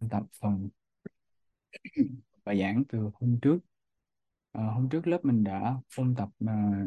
tập phần bài giảng từ hôm trước. Hôm trước lớp mình đã ôn tập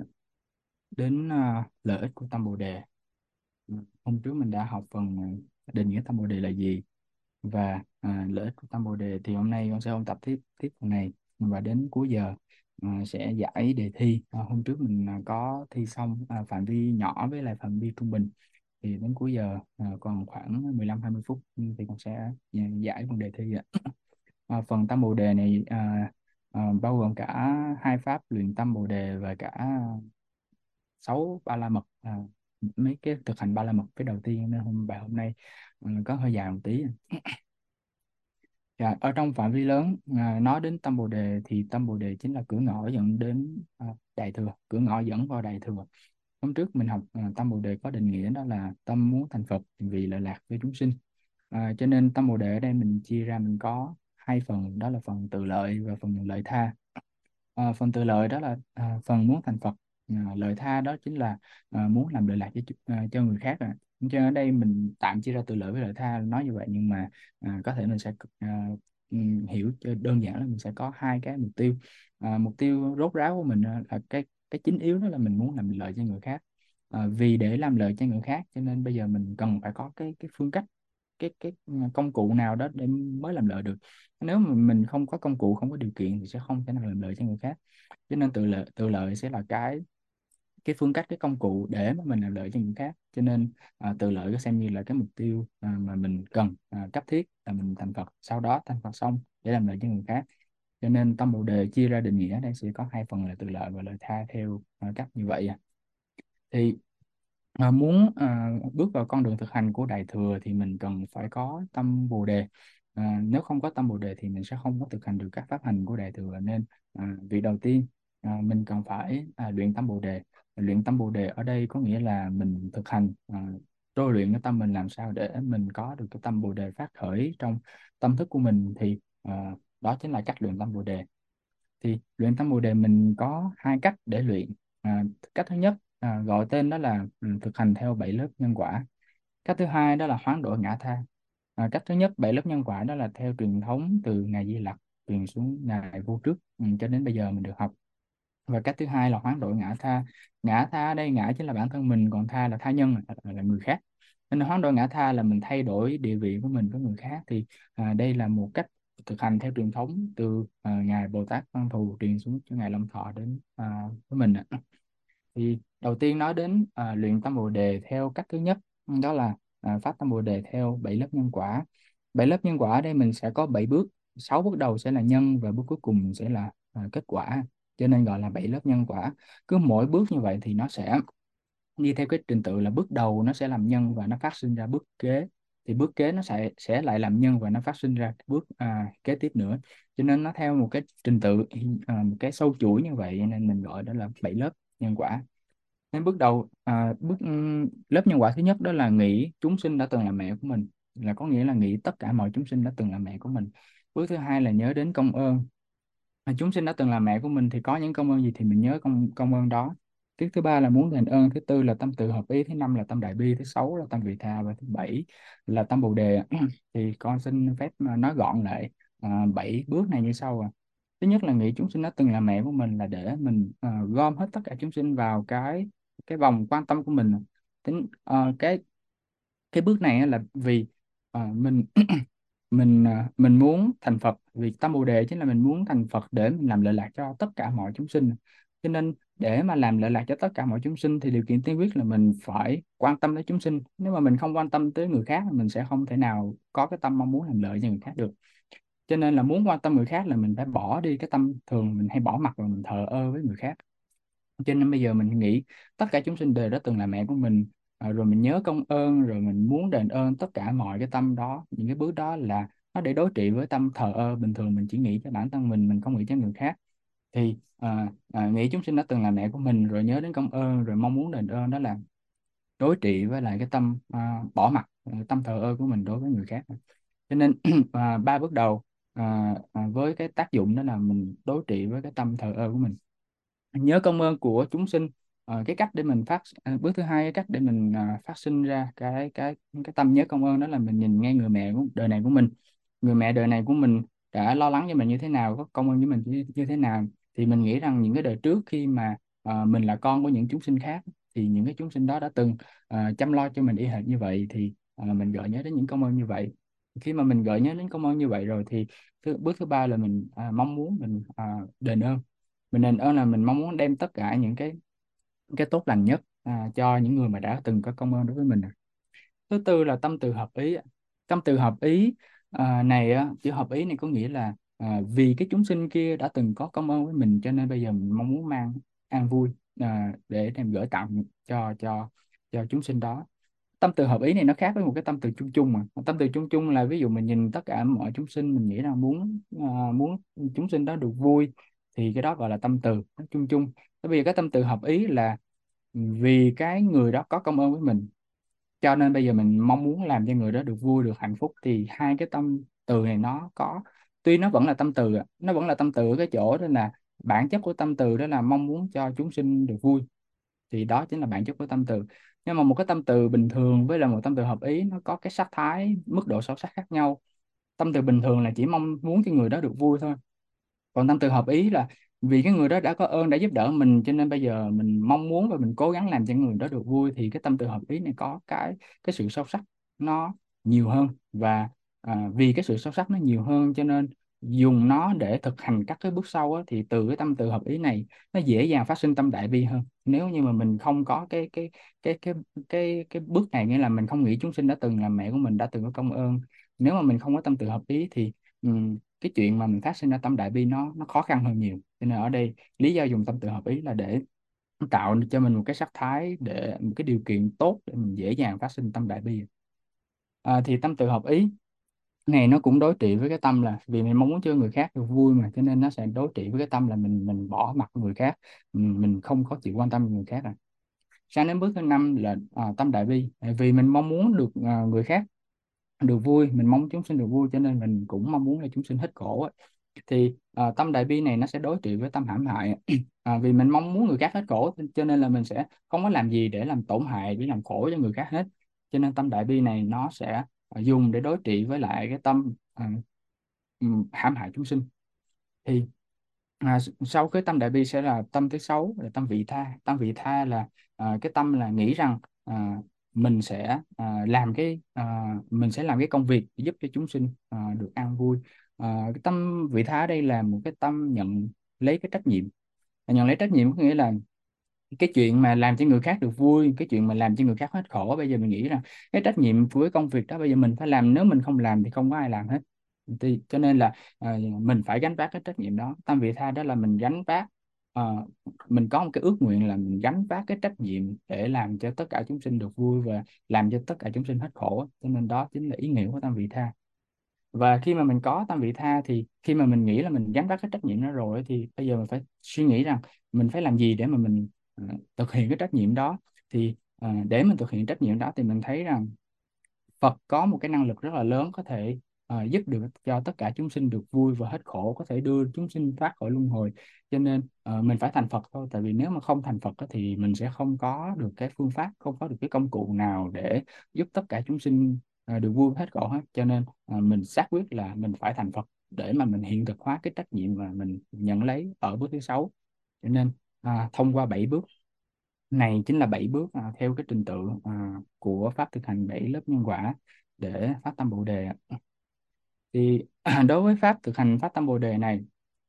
đến lợi ích của tâm Bồ đề. Hôm trước mình đã học phần định nghĩa tâm Bồ đề là gì và lợi ích của tâm Bồ đề, thì hôm nay con sẽ ôn tập tiếp tiếp phần này, và đến cuối giờ sẽ giải đề thi. Hôm trước mình có thi xong phạm vi nhỏ với lại phạm vi trung bình, thì đến cuối giờ còn khoảng 15-20 phút thì con sẽ giải phần đề thi ạ. Phần tâm Bồ đề này bao gồm cả hai pháp luyện tâm Bồ đề và cả 6 ba la mật, mấy cái thực hành ba la mật cái đầu tiên, nên bài hôm nay có hơi dài một tí. Dạ, ở trong phạm vi lớn nói đến tâm Bồ đề thì tâm Bồ đề chính là cửa ngõ dẫn đến Đại thừa, cửa ngõ dẫn vào Đại thừa. Hôm trước mình học tâm Bồ đề có định nghĩa đó là tâm muốn thành Phật vì lợi lạc với chúng sinh. Cho nên tâm Bồ đề ở đây mình chia ra, mình có hai phần, đó là phần tự lợi và phần lợi tha. Phần tự lợi đó là phần muốn thành Phật. Lợi tha đó chính là muốn làm lợi lạc cho người khác. Cho nên ở đây mình tạm chia ra tự lợi với lợi tha nói như vậy, nhưng mà có thể mình sẽ hiểu cho đơn giản là mình sẽ có hai cái mục tiêu. Mục tiêu rốt ráo của mình là cái chính yếu, đó là mình muốn làm lợi cho người khác. Vì để làm lợi cho người khác cho nên bây giờ mình cần phải có cái phương cách, cái công cụ nào đó để mới làm lợi được. Nếu mà mình không có công cụ, không có điều kiện thì sẽ không thể nào làm lợi cho người khác. Cho nên tự lợi sẽ là cái phương cách, cái công cụ để mà mình làm lợi cho người khác. Cho nên tự lợi có xem như là cái mục tiêu mà mình cần cấp thiết là mình thành Phật, sau đó thành Phật xong để làm lợi cho người khác. Cho nên tâm Bồ đề chia ra định nghĩa ở đây sẽ có hai phần là tự lợi và lợi tha theo cách như vậy. Thì muốn bước vào con đường thực hành của Đại thừa thì mình cần phải có tâm Bồ đề. Nếu không có tâm Bồ đề thì mình sẽ không có thực hành được các pháp hành của Đại thừa. Nên việc đầu tiên mình cần phải luyện tâm Bồ đề. Luyện tâm Bồ đề ở đây có nghĩa là mình thực hành tôi luyện cái tâm mình làm sao để mình có được cái tâm Bồ đề phát khởi trong tâm thức của mình. Thì đó chính là cách luyện tâm Bồ đề. Thì luyện tâm Bồ đề mình có hai cách để luyện. Cách thứ nhất gọi tên đó là thực hành theo 7 lớp nhân quả. Cách thứ hai đó là hoán đổi ngã tha. Cách thứ nhất 7 lớp nhân quả đó là theo truyền thống từ ngài Di Lặc truyền xuống ngài Vô Trước, cho đến bây giờ mình được học. Và cách thứ hai là hoán đổi ngã tha. Ngã tha ở đây, ngã chính là bản thân mình, còn tha là tha nhân, là người khác. Nên hoán đổi ngã tha là mình thay đổi địa vị của mình với người khác. Thì đây là một cách thực hành theo truyền thống từ ngài Bồ Tát Văn Thù truyền xuống cho ngài Long Thọ đến với mình. Thì đầu tiên nói đến luyện tâm Bồ đề theo cách thứ nhất, đó là phát tâm Bồ đề theo 7 lớp nhân quả. 7 lớp nhân quả ở đây mình sẽ có 7 bước. 6 bước đầu sẽ là nhân và bước cuối cùng sẽ là kết quả, cho nên gọi là 7 lớp nhân quả. Cứ mỗi bước như vậy thì nó sẽ đi theo cái trình tự là bước đầu nó sẽ làm nhân và nó phát sinh ra bước kế, thì bước kế nó sẽ lại làm nhân và nó phát sinh ra bước kế tiếp nữa. Cho nên nó theo một cái trình tự, một cái sâu chuỗi như vậy, nên mình gọi đó là 7 lớp nhân quả. Nên bước đầu lớp nhân quả thứ nhất đó là nghĩ chúng sinh đã từng là mẹ của mình, là có nghĩa là nghĩ tất cả mọi chúng sinh đã từng là mẹ của mình. Bước thứ hai là nhớ đến công ơn. Chúng sinh đã từng là mẹ của mình thì có những công ơn gì thì mình nhớ công công ơn đó. Tiếp thứ ba là muốn đền ơn. Thứ tư là tâm từ hợp ý. Thứ năm là tâm đại bi. Thứ sáu là tâm vị tha. Và thứ bảy là tâm bồ đề. Thì con xin phép mà nói gọn lại 7 bước này như sau. Thứ nhất là nghĩ chúng sinh đã từng là mẹ của mình, là để mình gom hết tất cả chúng sinh vào cái vòng quan tâm của mình. Tính cái bước này á là vì mình mình muốn thành Phật. Vì tâm Bồ đề chính là mình muốn thành Phật để mình làm lợi lạc cho tất cả mọi chúng sinh. Cho nên để mà làm lợi lạc cho tất cả mọi chúng sinh thì điều kiện tiên quyết là mình phải quan tâm tới chúng sinh. Nếu mà mình không quan tâm tới người khác, mình sẽ không thể nào có cái tâm mong muốn làm lợi cho người khác được. Cho nên là muốn quan tâm người khác là mình phải bỏ đi cái tâm thường mình hay bỏ mặc và mình thờ ơ với người khác. Cho nên bây giờ mình nghĩ tất cả chúng sinh đều đã từng là mẹ của mình, rồi mình nhớ công ơn, rồi mình muốn đền ơn. Tất cả mọi cái tâm đó, những cái bước đó là nó để đối trị với tâm thờ ơ bình thường mình chỉ nghĩ cho bản thân mình không nghĩ cho người khác. Thì nghĩ chúng sinh đã từng là mẹ của mình, rồi nhớ đến công ơn, rồi mong muốn đền ơn, đó là đối trị với lại cái tâm bỏ mặc, tâm thờ ơ của mình đối với người khác. Cho nên 3 bước đầu với cái tác dụng đó là mình đối trị với cái tâm thờ ơ của mình. Nhớ công ơn của chúng sinh. Cái cách để mình bước thứ hai, cái cách để mình phát sinh ra cái tâm nhớ công ơn đó là mình nhìn ngay người mẹ của đời này của mình. người mẹ đời này của mình đã lo lắng cho mình như thế nào, có công ơn với mình như thế nào, thì mình nghĩ rằng những cái đời trước khi mà mình là con của những chúng sinh khác, thì những cái chúng sinh đó đã từng chăm lo cho mình y hệt như vậy, thì mình gợi nhớ đến những công ơn như vậy. Khi mà mình gợi nhớ đến công ơn như vậy rồi thì bước thứ ba là mình mong muốn mình đền ơn. Mình đền ơn là mình mong muốn đem tất cả những cái tốt lành nhất cho những người mà đã từng có công ơn đối với mình. Thứ tư là tâm từ hợp ý. Tâm từ hợp ý này á, chữ hợp ý này có nghĩa là vì cái chúng sinh kia đã từng có công ơn với mình, cho nên bây giờ mình mong muốn mang an vui để đem gửi tặng cho chúng sinh đó. Tâm từ hợp ý này nó khác với một cái tâm từ chung chung. Mà tâm từ chung chung là ví dụ mình nhìn tất cả mọi chúng sinh, mình nghĩ rằng muốn chúng sinh đó được vui, thì cái đó gọi là tâm từ nó chung chung. Thế bây giờ cái tâm từ hợp ý là vì cái người đó có công ơn với mình, cho nên bây giờ mình mong muốn làm cho người đó được vui, được hạnh phúc. Thì hai cái tâm từ này nó có, tuy nó vẫn là tâm từ nó vẫn là tâm từ ở cái chỗ đó là bản chất của tâm từ đó là mong muốn cho chúng sinh được vui, thì đó chính là bản chất của tâm từ. Nhưng mà một cái tâm từ bình thường với là một tâm từ hợp ý nó có cái sắc thái, mức độ sâu sắc khác nhau. Tâm từ bình thường là chỉ mong muốn cho người đó được vui thôi, còn tâm từ hợp ý là vì cái người đó đã có ơn, đã giúp đỡ mình, cho nên bây giờ mình mong muốn và mình cố gắng làm cho người đó được vui. Thì cái tâm từ hợp ý này có cái sự sâu sắc nó nhiều hơn, và vì cái sự sâu sắc nó nhiều hơn cho nên dùng nó để thực hành các cái bước sau á, thì từ cái tâm từ hợp ý này nó dễ dàng phát sinh tâm đại bi hơn. Nếu như mà mình không có cái cái cái bước này, nghĩa là mình không nghĩ chúng sinh đã từng là mẹ của mình, đã từng có công ơn, nếu mà mình không có tâm từ hợp ý thì cái chuyện mà mình phát sinh ra tâm đại bi nó khó khăn hơn nhiều. Cho nên ở đây lý do dùng tâm từ hợp ý là để tạo cho mình một cái sắc thái, để một cái điều kiện tốt để mình dễ dàng phát sinh tâm đại bi. Thì tâm từ hợp ý này nó cũng đối trị với cái tâm là vì mình mong muốn cho người khác được vui mà, cho nên nó sẽ đối trị với cái tâm là mình bỏ mặc người khác, mình không có chịu quan tâm người khác. Sang đến bước thứ năm là tâm đại bi. Tại vì mình mong muốn được người khác được vui, mình mong chúng sinh được vui, cho nên mình cũng mong muốn là chúng sinh hết khổ á. Thì tâm đại bi này nó sẽ đối trị với tâm hãm hại. Vì mình mong muốn người khác hết khổ, cho nên là mình sẽ không có làm gì để làm tổn hại, để làm khổ cho người khác hết. Cho nên tâm đại bi này nó sẽ dùng để đối trị với lại cái tâm hãm hại chúng sinh. Thì sau cái tâm đại bi sẽ là tâm thứ sáu là tâm vị tha. Tâm vị tha là cái tâm là nghĩ rằng mình sẽ mình sẽ làm cái công việc để giúp cho chúng sinh được an vui. Cái tâm vị tha ở đây là một cái tâm nhận lấy cái trách nhiệm. Và nhận lấy trách nhiệm có nghĩa là cái chuyện mà làm cho người khác được vui, cái chuyện mà làm cho người khác hết khổ, bây giờ mình nghĩ rằng cái trách nhiệm của cái công việc đó bây giờ mình phải làm, nếu mình không làm thì không có ai làm hết. Thì cho nên là mình phải gánh vác cái trách nhiệm đó. Tam vị tha đó là mình gánh vác, mình có một cái ước nguyện là mình gánh vác cái trách nhiệm để làm cho tất cả chúng sinh được vui và làm cho tất cả chúng sinh hết khổ. Cho nên đó chính là ý nghĩa của tam vị tha. Và khi mà mình có tam vị tha thì khi mà mình nghĩ là mình gánh vác cái trách nhiệm đó rồi, thì bây giờ mình phải suy nghĩ rằng mình phải làm gì để mà mình thực hiện cái trách nhiệm đó. Thì để mình thực hiện trách nhiệm đó thì mình thấy rằng Phật có một cái năng lực rất là lớn, có thể giúp được cho tất cả chúng sinh được vui và hết khổ, có thể đưa chúng sinh thoát khỏi luân hồi. Cho nên mình phải thành Phật thôi. Tại vì nếu mà không thành Phật á, thì mình sẽ không có được cái phương pháp, không có được cái công cụ nào để giúp tất cả chúng sinh được vui hết khổ hết. Cho nên mình xác quyết là mình phải thành Phật để mà mình hiện thực hóa cái trách nhiệm mà mình nhận lấy ở bước thứ sáu. Cho nên thông qua 7 bước này chính là 7 bước theo cái trình tự của pháp thực hành 7 lớp nhân quả để phát tâm Bồ đề. Thì đối với pháp thực hành phát tâm Bồ đề này,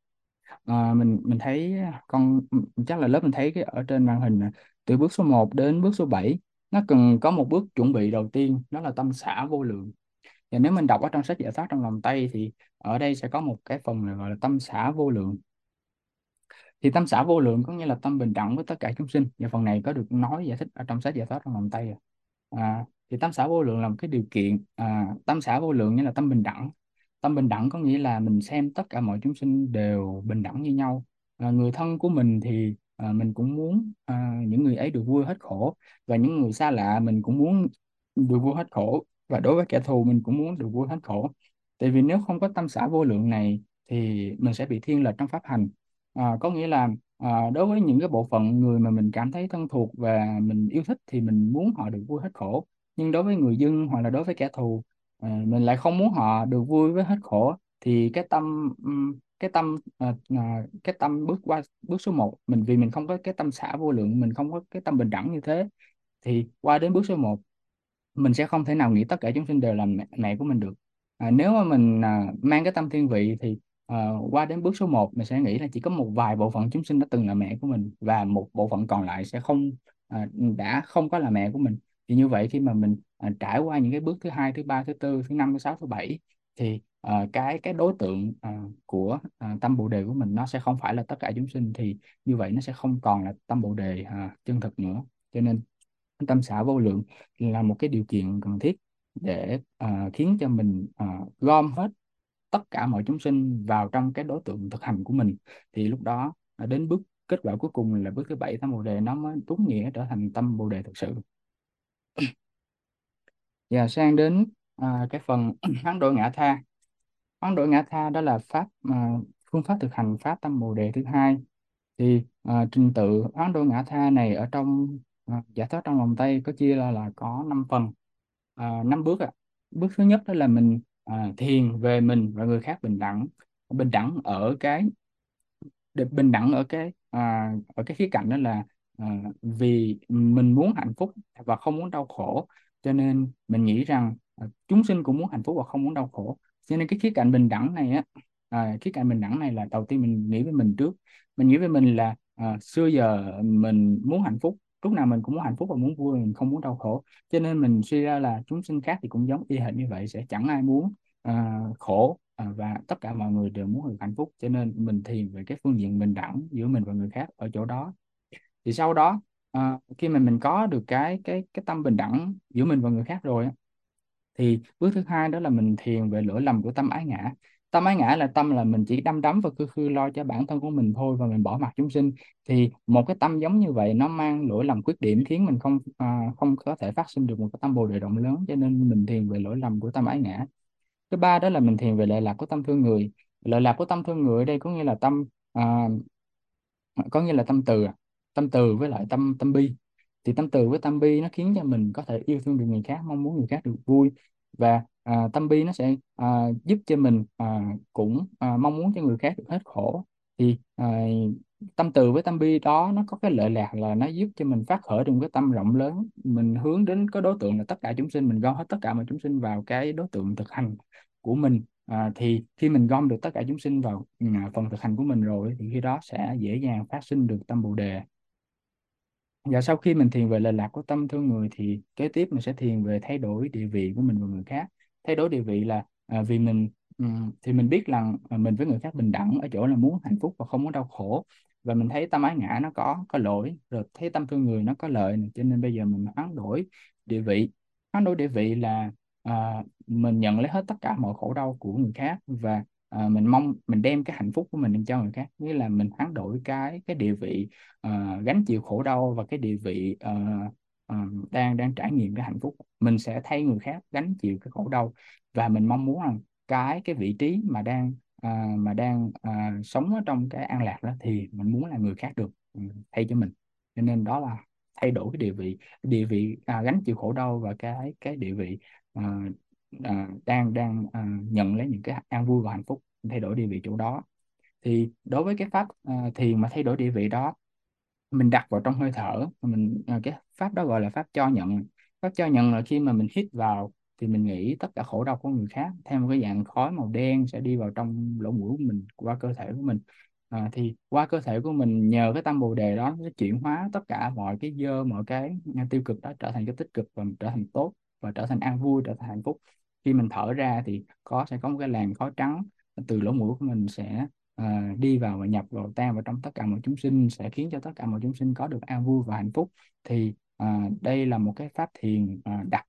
mình thấy chắc là lớp mình thấy cái ở trên màn hình từ bước số 1 đến bước số 7 nó cần có một bước chuẩn bị đầu tiên, đó là tâm xả vô lượng. Và nếu mình đọc ở trong sách Giải thoát trong lòng Tây thì ở đây sẽ có một cái phần gọi là tâm xả vô lượng. Thì tâm xã vô lượng có nghĩa là tâm bình đẳng với tất cả chúng sinh, và phần này có được nói giải thích ở trong sách Giải thoát trong lòng Tây. Thì tâm xã vô lượng là một cái điều kiện. Tâm xã vô lượng nghĩa là tâm bình đẳng. Tâm bình đẳng có nghĩa là mình xem tất cả mọi chúng sinh đều bình đẳng như nhau. Người thân của mình thì mình cũng muốn những người ấy được vui hết khổ, và những người xa lạ mình cũng muốn được vui hết khổ, và đối với kẻ thù mình cũng muốn được vui hết khổ. Tại vì nếu không có tâm xã vô lượng này thì mình sẽ bị thiên lệch trong pháp hành. Có nghĩa là đối với những cái bộ phận người mà mình cảm thấy thân thuộc và mình yêu thích thì mình muốn họ được vui hết khổ, nhưng đối với người dân hoặc là đối với kẻ thù mình lại không muốn họ được vui với hết khổ, thì cái tâm bước qua bước số một mình, vì mình không có cái tâm xả vô lượng, mình không có cái tâm bình đẳng như thế, thì qua đến bước số một mình sẽ không thể nào nghĩ tất cả chúng sinh đều là mẹ của mình được. Nếu mà mình mang cái tâm thiên vị thì qua đến bước số một mình sẽ nghĩ là chỉ có một vài bộ phận chúng sinh đã từng là mẹ của mình, và một bộ phận còn lại sẽ không đã không có là mẹ của mình. Thì như vậy khi mà mình trải qua những cái bước thứ hai, thứ ba, thứ tư, thứ năm, thứ sáu, thứ bảy, thì cái đối tượng của tâm bồ đề của mình nó sẽ không phải là tất cả chúng sinh, thì như vậy nó sẽ không còn là tâm bồ đề chân thực nữa. Cho nên tâm xả vô lượng là một cái điều kiện cần thiết để khiến cho mình gom hết tất cả mọi chúng sinh vào trong cái đối tượng thực hành của mình. Thì lúc đó đến bước kết quả cuối cùng là bước thứ bảy tâm bồ đề, nó mới đúng nghĩa trở thành tâm bồ đề thực sự. Và sang đến cái phần hoán đổi ngã tha. Hoán đổi ngã tha đó là phương pháp thực hành pháp tâm bồ đề thứ hai. Thì trình tự hoán đổi ngã tha này ở trong giải thoát trong vòng tay có chia là có 5 phần, 5 bước ạ. Bước thứ nhất đó là mình thiền về mình và người khác bình đẳng. Bình đẳng ở cái bình đẳng ở cái khía cạnh đó là vì mình muốn hạnh phúc và không muốn đau khổ, cho nên mình nghĩ rằng chúng sinh cũng muốn hạnh phúc và không muốn đau khổ. Cho nên cái khía cạnh bình đẳng này á, khía cạnh bình đẳng này là đầu tiên mình nghĩ về mình trước. Mình nghĩ về mình là xưa giờ mình muốn hạnh phúc, lúc nào mình cũng muốn hạnh phúc và muốn vui, mình không muốn đau khổ. Cho nên mình suy ra là chúng sinh khác thì cũng giống y hệt như vậy, sẽ chẳng ai muốn khổ, và tất cả mọi người đều muốn được hạnh phúc. Cho nên mình thiền về cái phương diện bình đẳng giữa mình và người khác ở chỗ đó. Thì sau đó khi mà mình có được cái tâm bình đẳng giữa mình và người khác rồi á, thì bước thứ hai đó là mình thiền về lỗi lầm của tâm ái ngã. Tâm ái ngã là tâm là mình chỉ đắm đắm và khư khư lo cho bản thân của mình thôi, và mình bỏ mặc chúng sinh. Thì một cái tâm giống như vậy nó mang lỗi lầm khuyết điểm, khiến mình không có thể phát sinh được một cái tâm bồ đề rộng lớn. Cho nên mình thiền về lỗi lầm của tâm ái ngã. Thứ ba đó là mình thiền về lệ lạc của tâm thương người. Lệ lạc của tâm thương người ở đây có nghĩa là tâm từ, tâm từ với lại tâm tâm bi. Thì tâm từ với tâm bi nó khiến cho mình có thể yêu thương được người khác, mong muốn người khác được vui. Và tâm bi nó sẽ giúp cho mình cũng mong muốn cho người khác được hết khổ. Thì tâm từ với tâm bi đó nó có cái lợi lạc là nó giúp cho mình phát khởi được cái tâm rộng lớn, mình hướng đến cái đối tượng là tất cả chúng sinh, mình gom hết tất cả mọi chúng sinh vào cái đối tượng thực hành của mình. Thì khi mình gom được tất cả chúng sinh vào phần thực hành của mình rồi, thì khi đó sẽ dễ dàng phát sinh được tâm bồ đề. Và sau khi mình thiền về lệ lạc của tâm thương người, thì kế tiếp mình sẽ thiền về thay đổi địa vị của mình và người khác. Thay đổi địa vị là vì thì mình biết rằng mình với người khác bình đẳng ở chỗ là muốn hạnh phúc và không muốn đau khổ. Và mình thấy tâm ái ngã nó có lỗi, rồi thấy tâm thương người nó có lợi này. Cho nên bây giờ mình hoán đổi địa vị. Hoán đổi địa vị là mình nhận lấy hết tất cả mọi khổ đau của người khác, và mình đem cái hạnh phúc của mình cho người khác. Nghĩa là mình hoán đổi cái địa vị gánh chịu khổ đau và cái địa vị ờ, đang đang trải nghiệm cái hạnh phúc. Mình sẽ thay người khác gánh chịu cái khổ đau, và mình mong muốn rằng cái vị trí mà đang sống ở trong cái an lạc đó, thì mình muốn là người khác được thay cho mình. Cho nên đó là thay đổi cái địa vị gánh chịu khổ đau, và cái địa vị à, đang đang nhận lấy những cái an vui và hạnh phúc, thay đổi địa vị chỗ đó. Thì đối với cái pháp thiền mà thay đổi địa vị đó, mình đặt vào trong hơi thở, cái pháp đó gọi là pháp cho nhận. Pháp cho nhận là khi mà mình hít vào thì mình nghĩ tất cả khổ đau của người khác theo một cái dạng khói màu đen sẽ đi vào trong lỗ mũi của mình, qua cơ thể của mình. Thì qua cơ thể của mình, nhờ cái tâm bồ đề đó, nó sẽ chuyển hóa tất cả mọi cái dơ, mọi cái tiêu cực đó trở thành cái tích cực, và trở thành tốt, và trở thành an vui, trở thành hạnh phúc. Khi mình thở ra thì sẽ có một cái làn khói trắng từ lỗ mũi của mình sẽ đi vào và nhập vào, tan vào trong tất cả mọi chúng sinh, sẽ khiến cho tất cả mọi chúng sinh có được an vui và hạnh phúc. Thì đây là một cái pháp thiền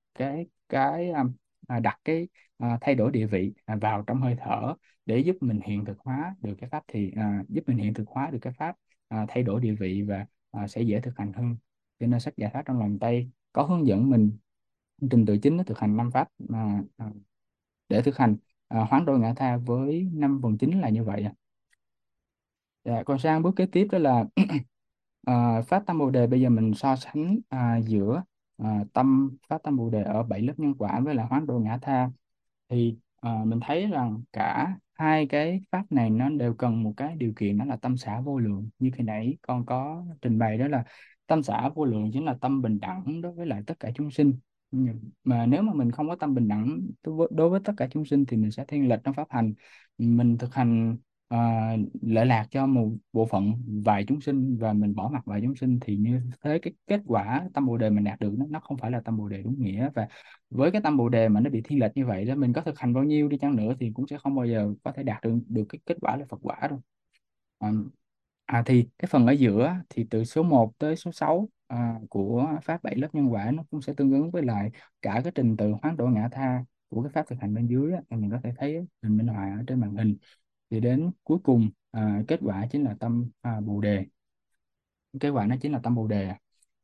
đặt cái thay đổi địa vị vào trong hơi thở, để giúp mình hiện thực hóa được cái pháp thì giúp mình hiện thực hóa được cái pháp thay đổi địa vị, và sẽ dễ thực hành hơn. Cho nên sách giải thoát trong lòng Tây có hướng dẫn mình trình tự chính để thực hành 5 pháp, để thực hành hoán đổi ngã tha với 5 phần chính là như vậy. Dạ, còn sang bước kế tiếp đó là pháp tâm Bồ đề. Bây giờ mình so sánh giữa pháp tâm Bồ đề ở 7 lớp nhân quả với là hoán đổi ngã tha. Thì mình thấy rằng cả hai cái pháp này nó đều cần một cái điều kiện, đó là tâm xã vô lượng. Như khi nãy con có trình bày, đó là tâm xã vô lượng chính là tâm bình đẳng đối với lại tất cả chúng sinh. Mà nếu mà mình không có tâm bình đẳng đối với tất cả chúng sinh thì mình sẽ thiên lệch trong pháp hành. Mình thực hành ờ, lợi lạc cho một bộ phận vài chúng sinh và mình bỏ mặc vài chúng sinh, thì như thế cái kết quả tâm bồ đề mình đạt được nó không phải là tâm bồ đề đúng nghĩa. Và với cái tâm bồ đề mà nó bị thiên lệch như vậy đó, mình có thực hành bao nhiêu đi chăng nữa thì cũng sẽ không bao giờ có thể đạt được cái kết quả là Phật quả đâu. à, thì cái phần ở giữa thì từ số 1 tới số 6 của pháp 7 lớp nhân quả nó cũng sẽ tương ứng với lại cả cái trình tự hoán đổi ngã tha của cái pháp thực hành bên dưới á. Mình có thể thấy hình minh họa ở trên màn hình. Thì đến cuối cùng kết quả chính là tâm bồ đề. Kết quả nó chính là tâm bồ đề.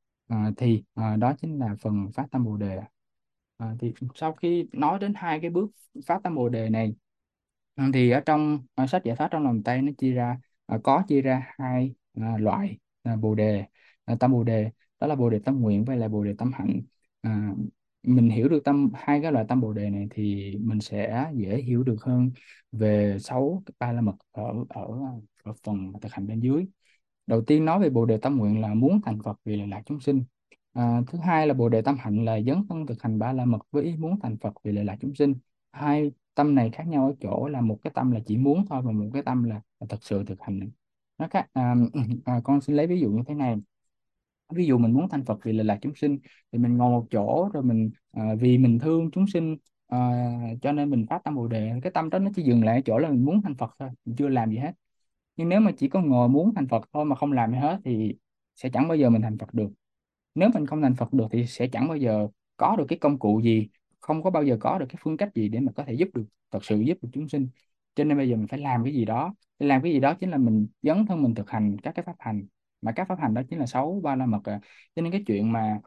Đó chính là phần phát tâm bồ đề. Thì sau khi nói đến hai cái bước phát tâm bồ đề này, thì ở trong sách giải thoát trong lòng Tây nó chia ra hai loại bồ đề, tâm bồ đề. Đó là bồ đề tâm nguyện với lại bồ đề tâm hạnh. à, mình hiểu được hai cái loại tâm bồ đề này thì mình sẽ dễ hiểu được hơn về sáu cái ba la mật ở ở ở phần thực hành bên dưới. Đầu tiên nói về bồ đề tâm nguyện là muốn thành Phật vì lợi lạc chúng sinh. Thứ hai là bồ đề tâm hạnh là dấn thân thực hành ba la mật với ý muốn thành Phật vì lợi lạc chúng sinh. Hai tâm này khác nhau ở chỗ là một cái tâm là chỉ muốn thôi, và một cái tâm là thật sự thực hành. Nó khác. Con xin lấy ví dụ như thế này. Ví dụ mình muốn thành Phật vì lợi lạc chúng sinh, thì mình ngồi một chỗ rồi mình vì mình thương chúng sinh, cho nên mình phát tâm bồ đề. Cái tâm đó nó chỉ dừng lại ở chỗ là mình muốn thành Phật thôi, mình chưa làm gì hết. Nhưng nếu mà chỉ có ngồi muốn thành Phật thôi mà không làm gì hết thì sẽ chẳng bao giờ mình thành Phật được. Nếu mình không thành Phật được thì sẽ chẳng bao giờ có được cái công cụ gì, không có bao giờ có được cái phương cách gì để mà có thể giúp được, thật sự giúp được chúng sinh. Cho nên bây giờ mình phải làm cái gì đó. Để làm cái gì đó chính là mình dấn thân mình thực hành các cái pháp hành, mà các pháp hành đó chính là sáu ba la mật. Cho nên cái chuyện mà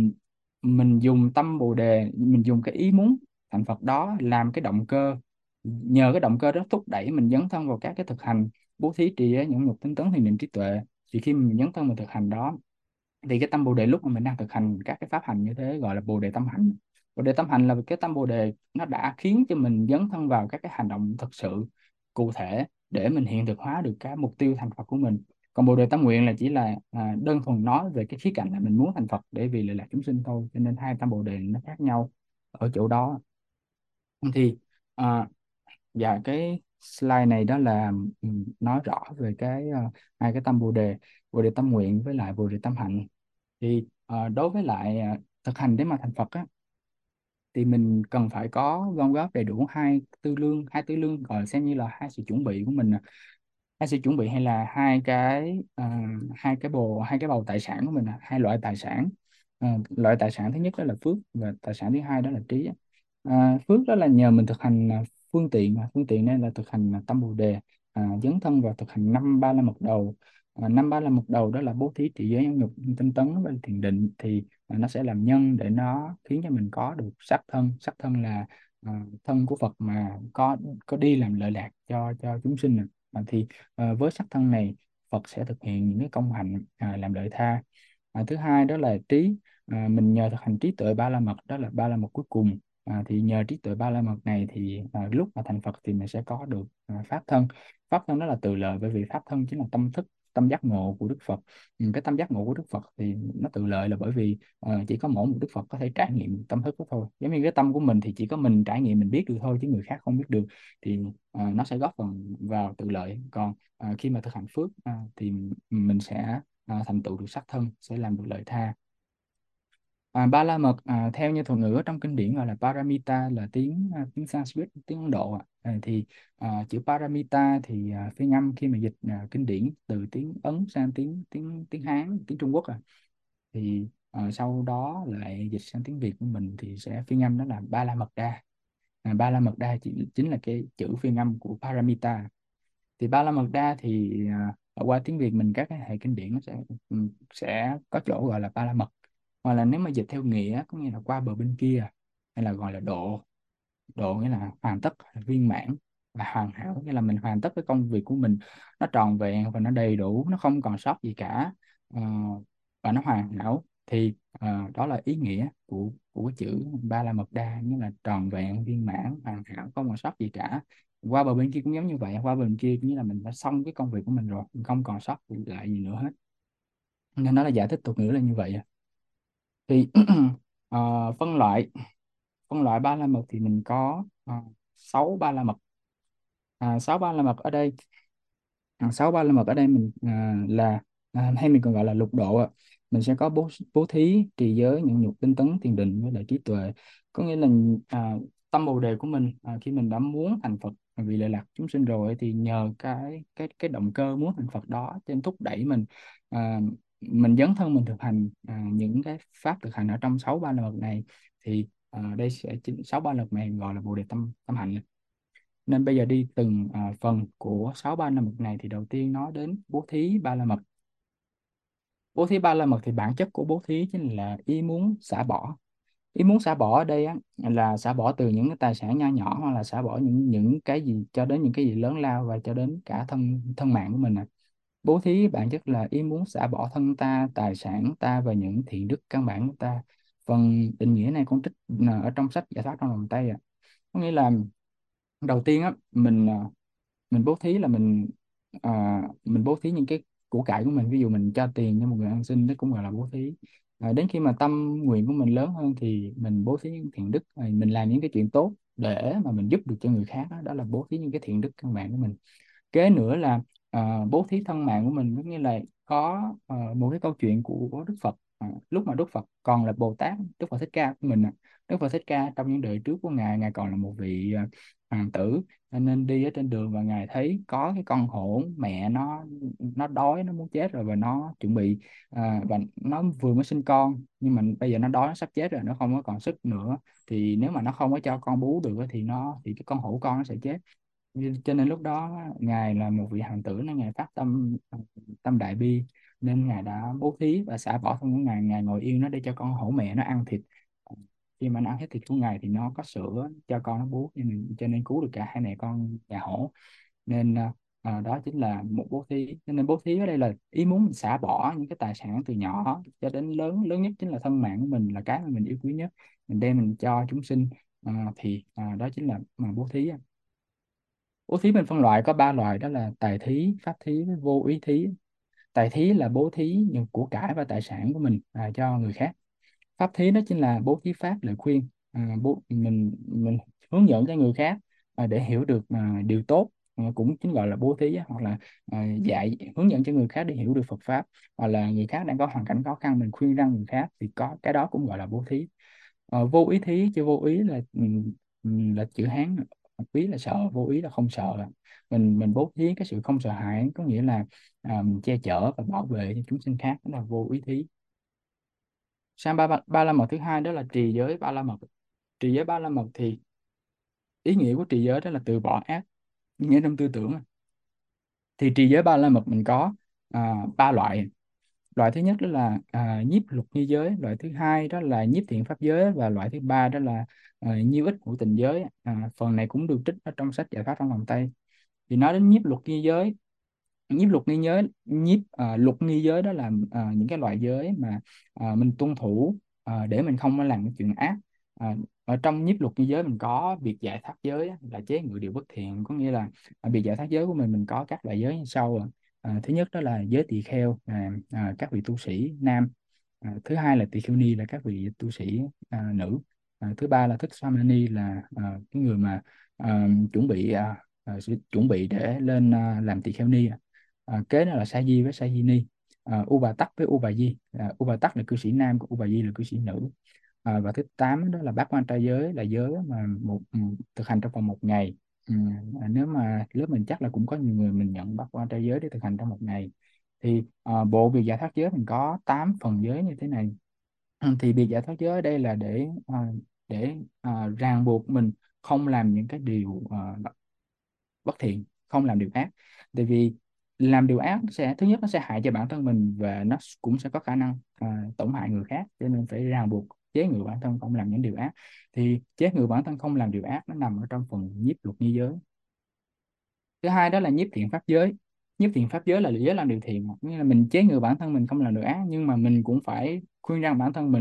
mình dùng tâm bồ đề, mình dùng cái ý muốn thành Phật đó làm cái động cơ, nhờ cái động cơ đó thúc đẩy mình dấn thân vào các cái thực hành bố thí, trì giới, nhẫn nhục, tinh tấn, thiền định, trí tuệ. Thì khi mình dấn thân vào thực hành đó thì cái tâm bồ đề lúc mà mình đang thực hành các cái pháp hành như thế gọi là bồ đề tâm hạnh. Bồ đề tâm hạnh là cái tâm bồ đề nó đã khiến cho mình dấn thân vào các cái hành động thực sự cụ thể để mình hiện thực hóa được cái mục tiêu thành Phật của mình. Còn bồ đề tâm nguyện là chỉ là đơn thuần nói về cái khía cạnh là mình muốn thành Phật để vì lợi lạc chúng sinh thôi. Cho nên hai tâm bồ đề nó khác nhau ở chỗ đó. Thì à, dạ cái slide này đó là nói rõ về hai cái tâm bồ đề tâm nguyện với lại bồ đề tâm hạnh. Thì đối với lại thực hành để mà thành Phật á, thì mình cần phải có gom góp đầy đủ hai tư lương, gọi xem như là hai sự chuẩn bị của mình. Hai sự chuẩn bị hay là hai cái bầu tài sản của mình, hai loại tài sản. Loại tài sản thứ nhất đó là phước, và tài sản thứ hai đó là trí. Phước đó là nhờ mình thực hành phương tiện nên là thực hành tâm bồ đề, dấn thân vào thực hành năm ba la mật đầu. Năm ba la mật đầu đó là bố thí, trì giới, nhẫn nhục, tinh tấn và thiền định. Thì nó sẽ làm nhân để nó khiến cho mình có được sắc thân. Sắc thân là thân của Phật mà có đi làm lợi lạc cho chúng sinh nè. Thì với sắc thân này Phật sẽ thực hiện những cái công hạnh làm lợi tha. Thứ hai đó là trí. Mình nhờ thực hành trí tuệ ba la mật, đó là ba la mật cuối cùng. Thì nhờ trí tuệ ba la mật này thì lúc mà thành Phật thì mình sẽ có được pháp thân. Pháp thân đó là từ lợi, bởi vì pháp thân chính là tâm thức, tâm giác ngộ của Đức Phật. Cái tâm giác ngộ của Đức Phật thì nó tự lợi là bởi vì chỉ có mỗi một Đức Phật có thể trải nghiệm tâm thức đó thôi. Giống như cái tâm của mình thì chỉ có mình trải nghiệm, mình biết được thôi, chứ người khác không biết được. Thì nó sẽ góp phần vào tự lợi. Còn khi mà thực hành phước thì mình sẽ thành tựu được sắc thân, sẽ làm được lợi tha. Ba la mật theo như thuật ngữ ở trong kinh điển gọi là paramita, là tiếng Sanskrit, tiếng Ấn Độ ạ. Thì chữ paramita thì phiên âm khi mà dịch kinh điển từ tiếng Ấn sang tiếng tiếng tiếng Hán, tiếng Trung Quốc thì sau đó lại dịch sang tiếng Việt của mình thì sẽ phiên âm đó là ba la mật đa. Ba la mật đa chính là cái chữ phiên âm của paramita. Thì ba la mật đa thì qua tiếng Việt mình các cái hệ kinh điển nó sẽ có chỗ gọi là ba la mật, hoặc là nếu mà dịch theo nghĩa có nghĩa là qua bờ bên kia, hay là gọi là độ. Độ nghĩa là hoàn tất, viên mãn và hoàn hảo, nghĩa là mình hoàn tất cái công việc của mình, nó tròn vẹn và nó đầy đủ, nó không còn sót gì cả. Ờ, và nó hoàn hảo. Thì đó là ý nghĩa của của cái chữ ba la mật đa, nghĩa là tròn vẹn, viên mãn, hoàn hảo, không còn sót gì cả. Qua bờ bên kia cũng giống như vậy, qua bờ bên kia nghĩa là mình đã xong cái công việc của mình rồi, mình không còn sót lại gì nữa hết. Nên nó là giải thích thuật ngữ là như vậy. Thì phân loại, ba la mật thì mình có 6 ba la mật. 6 ba la mật ở đây, 6 ba la mật ở đây mình hay mình còn gọi là lục độ ạ. Mình sẽ có bố thí, trì giới, nhẫn nhục, tinh tấn, thiền định với lại trí tuệ. Có nghĩa là tâm bồ đề của mình khi mình đã muốn thành Phật vì lệ lạc chúng sinh rồi, thì nhờ cái động cơ muốn thành Phật đó trên thúc đẩy mình, à, mình dấn thân mình thực hành những cái pháp thực hành ở trong 6 ba la mật này. Thì đây sẽ 6 ba la mật này gọi là bồ đề tâm tâm hạnh. Nên bây giờ đi từng phần của 6 ba la mật này. Thì đầu tiên nói đến bố thí ba la mật. Bố thí ba la mật thì bản chất của bố thí chính là ý muốn xả bỏ. Ý muốn xả bỏ ở đây á, là xả bỏ từ những cái tài sản nho nhỏ, hoặc là xả bỏ những cái gì cho đến những cái gì lớn lao, và cho đến cả thân thân mạng của mình. Bố thí bản chất là ý muốn xả bỏ thân ta, tài sản ta và những thiện đức căn bản của ta. Phần định nghĩa này con trích ở trong sách Giải thoát trong vòng tay. Có nghĩa là đầu tiên á, mình bố thí là mình bố thí những cái của cải của mình. Ví dụ mình cho tiền cho một người ăn xin, đó cũng gọi là bố thí. Đến khi mà tâm nguyện của mình lớn hơn thì mình bố thí những thiện đức, mình làm những cái chuyện tốt để mà mình giúp được cho người khác đó, đó là bố thí những cái thiện đức căn bản của mình. Kế nữa là bố thí thân mạng của mình. Có nghĩa là có một cái câu chuyện của Đức Phật. Lúc mà Đức Phật còn là Bồ Tát, Đức Phật Thích Ca của mình. Đức Phật Thích Ca trong những đời trước của ngài còn là một vị hoàng tử, nên đi ở trên đường và ngài thấy có cái con hổ mẹ nó đói, nó muốn chết rồi, và nó chuẩn bị và nó vừa mới sinh con, nhưng mà bây giờ nó đói, nó sắp chết rồi, nó không có còn sức nữa. Thì nếu mà nó không có cho con bú được á, thì cái con hổ con nó sẽ chết. Cho nên lúc đó ngài là một vị hoàng tử nên ngài phát tâm tâm đại bi, nên ngài đã bố thí và xả bỏ thân của ngài. Ngài ngồi yên nó để cho con hổ mẹ nó ăn thịt. Khi mà nó ăn hết thịt của ngài thì nó có sữa cho con nó bú, cho nên cứu được cả hai mẹ con nhà hổ. Nên đó chính là một bố thí. Cho nên bố thí ở đây là ý muốn mình xả bỏ những cái tài sản từ nhỏ cho đến lớn. Lớn nhất chính là thân mạng của mình, là cái mà mình yêu quý nhất, mình đem mình cho chúng sinh. Đó chính là bố thí. Bố thí mình phân loại có 3 loại, đó là tài thí, pháp thí với vô ý thí. Tài thí là bố thí những của cải và tài sản của mình cho người khác. Pháp thí đó chính là bố thí pháp, lời khuyên. Mình hướng dẫn cho người khác để hiểu được điều tốt, cũng chính gọi là bố thí á. Hoặc là hướng dẫn cho người khác để hiểu được Phật pháp, hoặc là người khác đang có hoàn cảnh khó khăn, mình khuyên răn người khác, thì có cái đó cũng gọi là bố thí. Vô ý thí, chứ vô ý là chữ Hán. Ý là sợ, vô ý là không sợ. Mình bố thí cái sự không sợ hãi, có nghĩa là mình che chở và bảo vệ cho chúng sinh khác, đó là vô ý thí. Sang ba la mật thứ hai, đó là trì giới ba la mật. Trì giới ba la mật thì ý nghĩa của trì giới đó là từ bỏ ác, nghĩa trong tư tưởng. Thì trì giới ba la mật mình có 3 loại. Loại thứ nhất đó là nhiếp lục nghi giới, loại thứ hai đó là nhiếp thiện pháp giới, và loại thứ ba đó là nhiêu ích hữu tình giới. Phần này cũng được trích ở trong sách Giải thoát trong vòng tay. Thì nói đến nhiếp lục nghi giới, lục nghi giới đó là những cái loại giới mà mình tuân thủ để mình không có làm cái chuyện ác. Ở trong nhiếp lục nghi giới mình có việc giải thoát giới á, là chế ngự điều bất thiện. Có nghĩa là việc giải thoát giới của mình có các loại giới như sau. Thứ nhất đó là giới tỳ kheo, các vị tu sĩ nam. Thứ hai là tỳ kheo ni, là các vị tu sĩ nữ. Thứ ba là thích sa mani, là cái người mà sẽ chuẩn bị để lên làm tỳ kheo ni. Kế đó là sa di với sa di ni. U bà tắc với u bà di. U bà tắc là cư sĩ nam, còn u bà di là cư sĩ nữ. Và thứ 8 đó là bát quan trai giới, là giới mà thực hành trong vòng 1 ngày. Ừ, Nếu mà lớp mình chắc là cũng có nhiều người mình nhận bát quan trai giới để thực hành trong 1 ngày. Thì bộ việc giải thoát giới mình có 8 phần giới như thế này. Thì việc giải thoát giới ở đây là để ràng buộc mình không làm những cái điều bất thiện, không làm điều ác. Tại vì làm điều ác sẽ, thứ nhất nó sẽ hại cho bản thân mình, và nó cũng sẽ có khả năng tổn hại người khác. Cho nên phải ràng buộc chế ngự bản thân không làm những điều ác. Thì chế ngự bản thân không làm điều ác nó nằm ở trong phần nhiếp luật nghi giới. Thứ hai đó là nhiếp thiện pháp giới. Nhiếp thiện pháp giới là giới làm điều thiện, nghĩa là mình chế ngự bản thân mình không làm điều ác, nhưng mà mình cũng phải khuyên răn bản thân mình là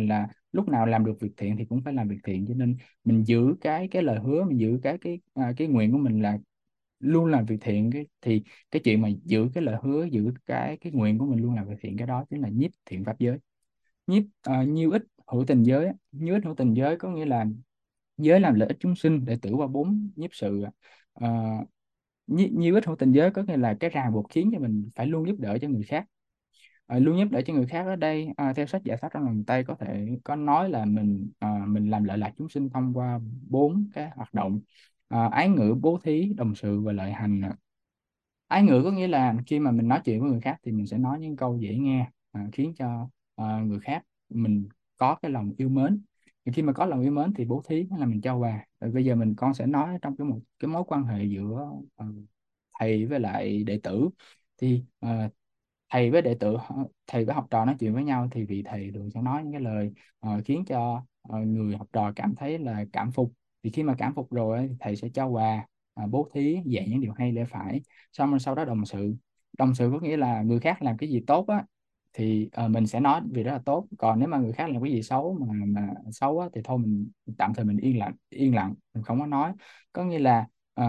lúc nào làm được việc thiện thì cũng phải làm việc thiện, cho nên mình giữ cái lời hứa, mình giữ cái nguyện của mình là luôn làm việc thiện. Thì cái chuyện mà giữ cái lời hứa, giữ cái nguyện của mình luôn làm việc thiện, cái đó chính là nhiếp thiện pháp giới. Nhiêu ích hữu tình giới á. Nhiêu ích hữu tình giới có nghĩa là giới làm lợi ích chúng sinh để tử qua bốn nhiếp sự. Ờ, Nhiêu ích hữu tình giới có nghĩa là cái ràng buộc khiến cho mình phải luôn giúp đỡ cho người khác. Luôn giúp đỡ cho người khác ở đây, theo sách Giải thoát trong lòng Tây có thể có nói là mình làm lợi lạc chúng sinh thông qua bốn cái hoạt động: ái ngữ, bố thí, đồng sự và lợi hành. Ái ngữ có nghĩa là khi mà mình nói chuyện với người khác thì mình sẽ nói những câu dễ nghe, khiến cho người khác mình có cái lòng yêu mến. Thì khi mà có lòng yêu mến thì bố thí là mình cho quà. Rồi bây giờ con sẽ nói trong một cái mối quan hệ giữa thầy với lại đệ tử. Thì thầy với đệ tử, thầy với học trò nói chuyện với nhau thì vị thầy thường sẽ nói những cái lời khiến cho người học trò cảm thấy là cảm phục. Thì khi mà cảm phục rồi ấy, thì thầy sẽ cho quà, bố thí, dạy những điều hay lẽ phải. Xong rồi sau đó đồng sự. Đồng sự có nghĩa là người khác làm cái gì tốt á thì mình sẽ nói vì đó là tốt. Còn nếu mà người khác làm cái gì xấu mà xấu á thì thôi mình tạm thời mình yên lặng mình không có nói. Có nghĩa là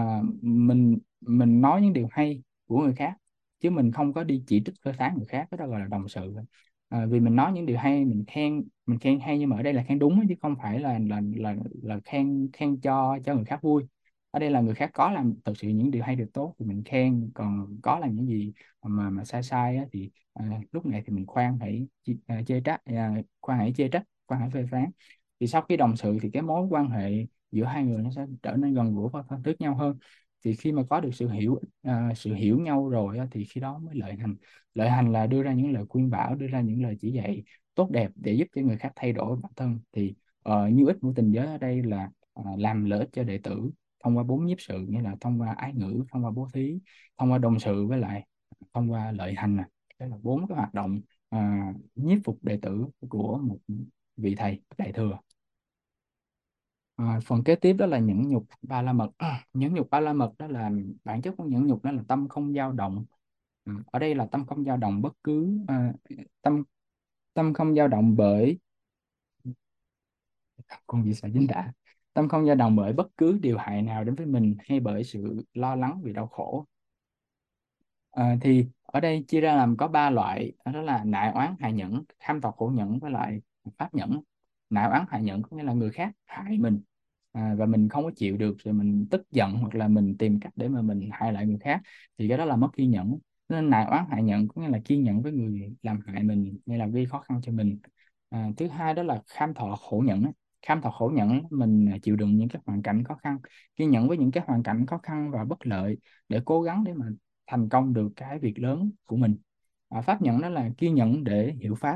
mình nói những điều hay của người khác, chứ mình không có đi chỉ trích phê phán người khác. Cái đó gọi là đồng sự. Vì mình nói những điều hay, mình khen hay, nhưng mà ở đây là khen đúng chứ không phải là khen khen cho người khác vui. Ở đây là người khác có làm thực sự những điều hay, điều tốt thì mình khen, còn có làm những gì mà sai sai á, thì lúc này thì mình chê trách, khoan hãy chê trách, khoan hãy phê phán. Thì sau khi đồng sự thì cái mối quan hệ giữa hai người nó sẽ trở nên gần gũi và thân thiết nhau hơn. Thì khi mà có được sự hiểu nhau rồi á, thì khi đó mới lợi hành. Lợi hành là đưa ra những lời khuyên bảo, đưa ra những lời chỉ dạy tốt đẹp để giúp cho người khác thay đổi bản thân. Thì như ích của tình giới ở đây là làm lợi ích cho đệ tử thông qua bốn nhiếp sự, nghĩa là thông qua ái ngữ, thông qua bố thí, thông qua đồng sự, với lại thông qua lợi hành. Đó là bốn cái hoạt động nhiếp phục đệ tử của một vị thầy đại thừa. Phần kế tiếp đó là nhẫn nhục ba la mật. Nhẫn nhục ba la mật đó là bản chất của nhẫn nhục, đó là tâm không dao động. Ở đây là tâm không dao động bất cứ tâm tâm không dao động bởi con gì sợ dính đã. Tâm không dao động bởi bất cứ điều hại nào đến với mình, hay bởi sự lo lắng vì đau khổ. Thì ở đây chia ra làm có ba loại, đó là nại oán hại nhẫn, kham tọa khổ nhẫn, với lại pháp nhẫn. Nại oán hại nhẫn có nghĩa là người khác hại mình, và mình không có chịu được rồi mình tức giận, hoặc là mình tìm cách để mà mình hại lại người khác, thì cái đó là mất kiên nhẫn. Nên nại oán hại nhẫn có nghĩa là kiên nhẫn với người làm hại mình hay là gây khó khăn cho mình. Thứ hai đó là kham thọ khổ nhẫn. Kham thọ khổ nhẫn mình chịu đựng những cái hoàn cảnh khó khăn, kiên nhẫn với những cái hoàn cảnh khó khăn và bất lợi để cố gắng để mà thành công được cái việc lớn của mình. Pháp nhẫn đó là kiên nhẫn để hiểu pháp.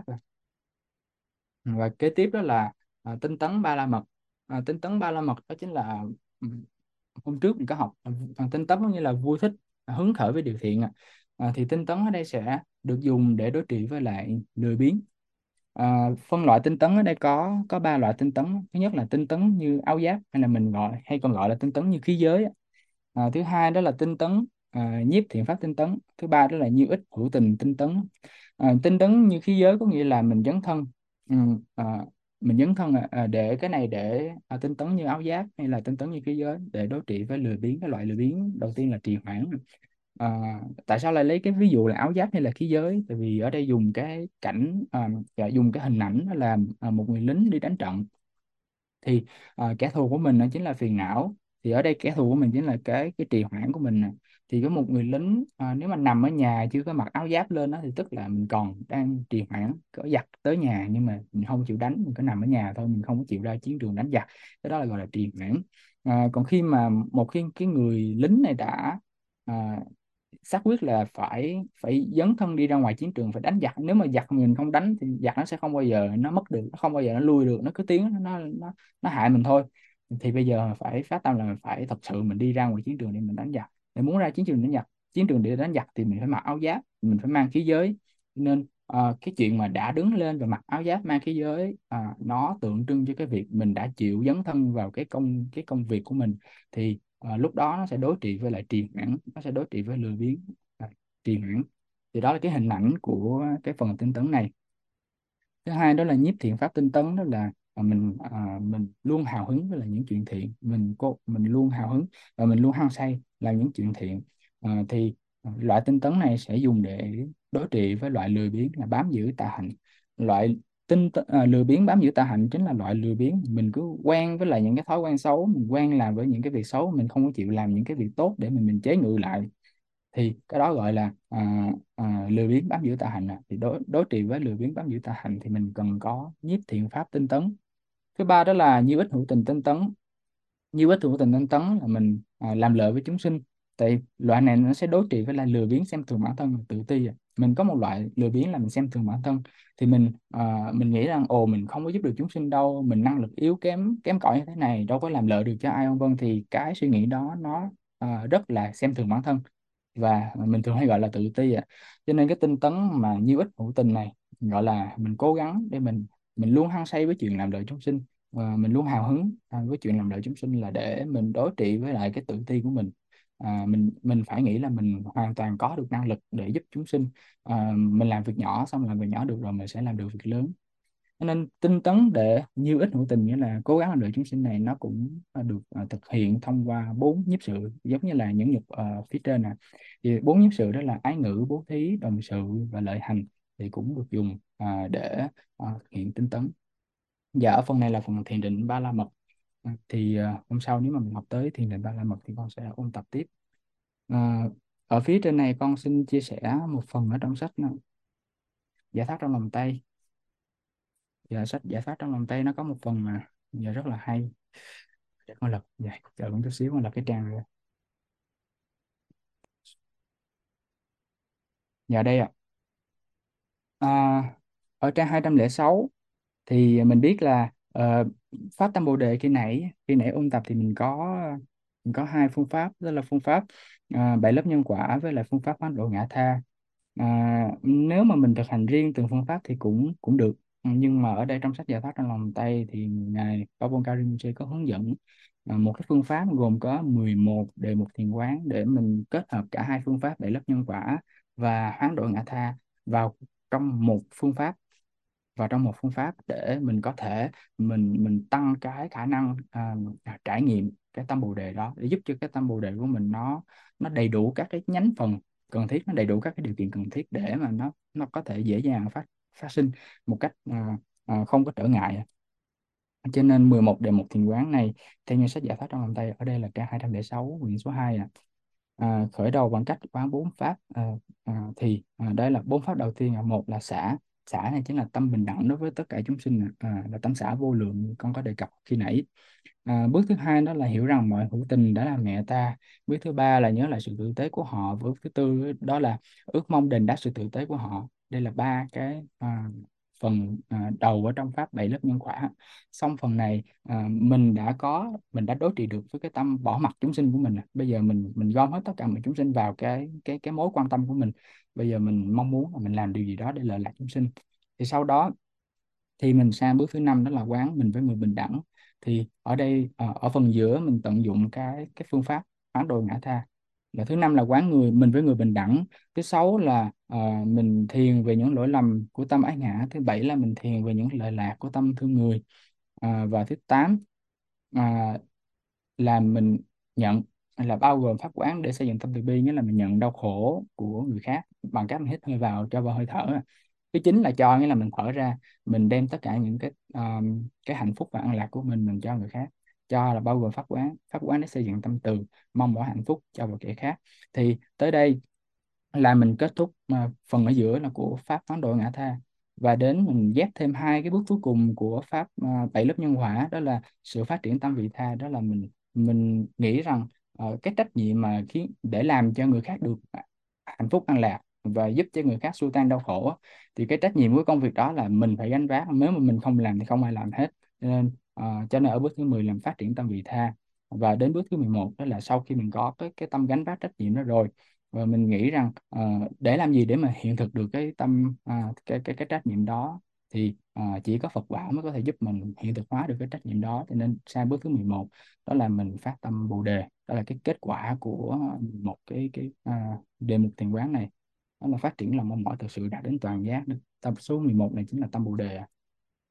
Và kế tiếp đó là tinh tấn ba la mật. Tinh tấn ba la mật đó chính là hôm trước mình có học. Tinh tấn có nghĩa là vui thích, hứng khởi với điều thiện. Thì tinh tấn ở đây sẽ được dùng để đối trị với lại lười biếng. Phân loại tinh tấn ở đây có ba loại tinh tấn. Thứ nhất là tinh tấn như áo giáp, hay là mình còn gọi là tinh tấn như khí giới. Thứ hai đó là tinh tấn nhiếp thiện pháp tinh tấn. Thứ ba đó là như ích hữu tình tinh tấn. Tinh tấn như khí giới có nghĩa là mình dấn thân. Ừ, à, mình dấn thân để cái này để tinh tấn như áo giáp, hay là tinh tấn như khí giới để đối trị với lười biếng. Cái loại lười biếng đầu tiên là trì hoãn. Tại sao lại lấy cái ví dụ là áo giáp hay là khí giới? Tại vì ở đây dùng cái cảnh, dùng cái hình ảnh đó là một người lính đi đánh trận. Thì kẻ thù của mình nó chính là phiền não. Thì ở đây kẻ thù của mình chính là cái trì hoãn của mình nè. Thì có một người lính nếu mà nằm ở nhà chưa có mặc áo giáp lên đó, thì tức là mình còn đang trì hoãn, có giặc tới nhà nhưng mà mình không chịu đánh, mình có nằm ở nhà thôi, mình không có chịu ra chiến trường đánh giặc. Cái đó là gọi là trì hoãn. Còn khi mà khi cái người lính này đã à, xác quyết là phải phải dấn thân đi ra ngoài chiến trường, phải đánh giặc. Nếu mà giặc mình không đánh thì giặc nó sẽ không bao giờ nó mất được, nó không bao giờ nó lui được, nó cứ tiến, nó hại mình thôi. Thì bây giờ phải phát tâm là mình phải thật sự mình đi ra ngoài chiến trường để mình đánh giặc. Để muốn ra chiến trường để đánh giặc thì mình phải mặc áo giáp, mình phải mang khí giới. Nên cái chuyện mà đã đứng lên và mặc áo giáp mang khí giới, nó tượng trưng cho cái việc mình đã chịu dấn thân vào cái công việc của mình. Thì lúc đó nó sẽ đối trị với lại trì hoãn, nó sẽ đối trị với lười biếng, trì hoãn. Thì đó là cái hình ảnh của cái phần tinh tấn này. Thứ hai đó là nhiếp thiện pháp tinh tấn, đó là mình luôn hào hứng với là những chuyện thiện, mình luôn hào hứng và mình luôn hăng say làm những chuyện thiện. Loại tinh tấn này sẽ dùng để đối trị với loại lười biếng là bám giữ tà hạnh. Lười biếng bám giữ tà hạnh chính là loại lười biếng mình cứ quen với lại những cái thói quen xấu, mình quen làm với những cái việc xấu, mình không có chịu làm những cái việc tốt để mình chế ngự lại, thì cái đó gọi là lười biếng bám giữ tà hành. Thì đối trị với lười biếng bám giữ tà hành thì mình cần có nhiếp thiện pháp tinh tấn. Thứ ba đó là nhiêu ích hữu tình tinh tấn. Nhiêu ích hữu tình tinh tấn là mình làm lợi với chúng sinh. Tại loại này nó sẽ đối trị với lại lười biếng xem thường bản thân, tự ti. Mình có một loại lười biếng là mình xem thường bản thân, thì mình nghĩ rằng ồ mình không có giúp được chúng sinh đâu, mình năng lực yếu kém kém cỏi như thế này đâu có làm lợi được cho ai, vân vân. Thì cái suy nghĩ đó nó rất là xem thường bản thân, và mình thường hay gọi là tự ti. Cho nên cái tinh tấn mà nhiêu ích hữu tình này gọi là mình cố gắng để mình luôn hăng say với chuyện làm lợi chúng sinh, và mình luôn hào hứng với chuyện làm lợi chúng sinh, là để mình đối trị với lại cái tự ti của mình. Mình phải nghĩ là mình hoàn toàn có được năng lực để giúp chúng sinh. Mình làm việc nhỏ xong làm việc nhỏ được rồi mình sẽ làm được việc lớn. Cho nên tinh tấn để nhiêu ích hữu tình nghĩa là cố gắng làm lợi chúng sinh này, nó cũng được thực hiện thông qua bốn nhiếp sự, giống như là những nhục phía trên nè. Thì bốn nhiếp sự đó là ái ngữ, bố thí, đồng sự và lợi hành, thì cũng được dùng để thực hiện tinh tấn. Và ở phần này là phần thiền định ba la mật. Hôm sau nếu mà mình học tới thiền định ba la mật thì con sẽ ôn tập tiếp. À, Ở phía trên này con xin chia sẻ một phần ở trong sách Giải thoát trong lòng Tây. Và sách Giải thoát trong lòng Tây nó có một phần mà giờ rất là hay. Để con lật vậy, chờ một chút xíu con lật cái trang rồi. Giờ đây à, ở trang 206 thì mình biết là pháp Tam Bồ Đề khi nãy ôn tập thì mình có hai phương pháp, đó là phương pháp bảy lớp nhân quả với lại phương pháp hoán đổi ngã tha. Nếu mà mình thực hành riêng từng phương pháp thì cũng cũng được. Nhưng mà ở đây trong sách Giải thoát trong lòng Tây thì ngài Paul Rinpoche có hướng dẫn một cái phương pháp gồm có 11 đề mục thiền quán, để mình kết hợp cả hai phương pháp bảy lớp nhân quả và hoán đổi ngã tha vào trong một phương pháp để mình có thể mình tăng cái khả năng trải nghiệm cái tâm bồ đề đó, để giúp cho cái tâm bồ đề của mình nó đầy đủ các cái nhánh phần cần thiết, nó đầy đủ các cái điều kiện cần thiết để mà nó có thể dễ dàng phát phát sinh một cách không có trở ngại. Cho nên 11 đề mục thiền quán này theo như sách Giải thoát trong lòng Tây, ở đây là trang 206 quyển số 2. Khởi đầu bằng cách quán bốn pháp. Đây là bốn pháp đầu tiên. Một là xả. Xả này chính là tâm bình đẳng đối với tất cả chúng sinh, là tâm xả vô lượng như con có đề cập khi nãy. Bước thứ hai đó là hiểu rằng mọi hữu tình đã là mẹ ta. Bước thứ ba là nhớ lại sự tử tế của họ. Bước thứ tư đó là ước mong đền đáp sự tử tế của họ. Đây là ba cái phần đầu ở trong pháp bảy lớp nhân quả. Xong phần này mình đã đối trị được với cái tâm bỏ mặc chúng sinh của mình. Bây giờ mình gom hết tất cả mọi chúng sinh vào cái mối quan tâm của mình. Bây giờ mình mong muốn là mình làm điều gì đó để lợi lạc chúng sinh. Thì sau đó thì mình sang bước thứ năm, đó là quán mình với người bình đẳng. Thì ở đây ở phần giữa mình tận dụng cái phương pháp hoán đổi ngã tha. Là thứ năm là quán mình với người bình đẳng. Thứ sáu là mình thiền về những lỗi lầm của tâm ái ngã. Thứ bảy là mình thiền về những lợi lạc của tâm thương người. Và thứ tám à, là mình nhận, là bao gồm pháp quán để xây dựng tâm từ bi, nghĩa là mình nhận đau khổ của người khác bằng cách mình hít hơi vào cho vào hơi thở. Thứ chín là cho, nghĩa là mình thở ra, mình đem tất cả những cái hạnh phúc và an lạc của mình cho người khác. Cho là bao gồm pháp quán để xây dựng tâm từ mong mỏi hạnh phúc cho vào kẻ khác. Thì tới đây là mình kết thúc phần ở giữa là của pháp hoán đổi ngã tha, và đến mình ghép thêm hai cái bước cuối cùng của pháp bảy lớp nhân quả, đó là sự phát triển tâm vị tha. Đó là mình nghĩ rằng cái trách nhiệm mà khiến để làm cho người khác được hạnh phúc an lạc và giúp cho người khác xua tan đau khổ, thì cái trách nhiệm của công việc đó là mình phải gánh vác. Nếu mà mình không làm thì không ai làm hết. Cho nên ở bước thứ 10 là phát triển tâm vị tha, và đến bước thứ 11 đó là sau khi mình có cái tâm gánh vác trách nhiệm đó rồi, và mình nghĩ rằng để làm gì để mà hiện thực được cái tâm cái trách nhiệm đó, thì chỉ có Phật bảo mới có thể giúp mình hiện thực hóa được cái trách nhiệm đó. Cho nên sang bước thứ 11 đó là mình phát tâm Bồ đề. Đó là cái kết quả của một cái đề mục thiền quán này, đó là phát triển lòng mong mỏi thực sự đạt đến toàn giác. Tâm số 11 này chính là tâm Bồ đề.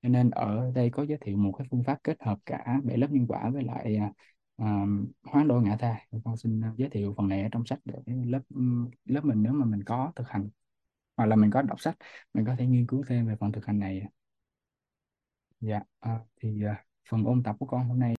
Cho nên ở đây có giới thiệu một cái phương pháp kết hợp cả bảy lớp nhân quả với lại hoán đổi ngã tha. Con xin giới thiệu phần này ở trong sách để lớp mình, nếu mà mình có thực hành hoặc là mình có đọc sách, mình có thể nghiên cứu thêm về phần thực hành này. Dạ, thì phần ôn tập của con hôm nay